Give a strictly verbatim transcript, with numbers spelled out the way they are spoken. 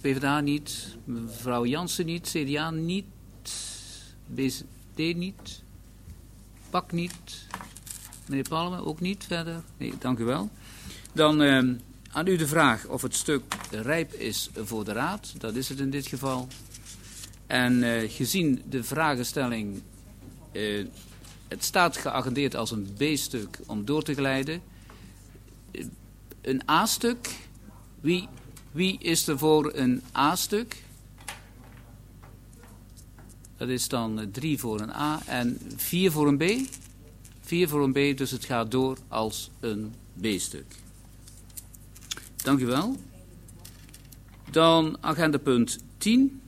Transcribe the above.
PvdA niet, mevrouw Jansen niet, C D A niet, B S D niet, P A C niet, meneer Palme ook niet verder. Nee, dank u wel. Dan uh, aan u de vraag of het stuk rijp is voor de Raad. Dat is het in dit geval. En uh, gezien de vragenstelling, uh, het staat geagendeerd als een B-stuk om door te glijden. Uh, een A-stuk, wie, wie is er voor een A-stuk? Dat is dan uh, drie voor een A en vier voor een B. Vier voor een B, dus het gaat door als een B-stuk. Dank u wel. Dan agenda punt tien.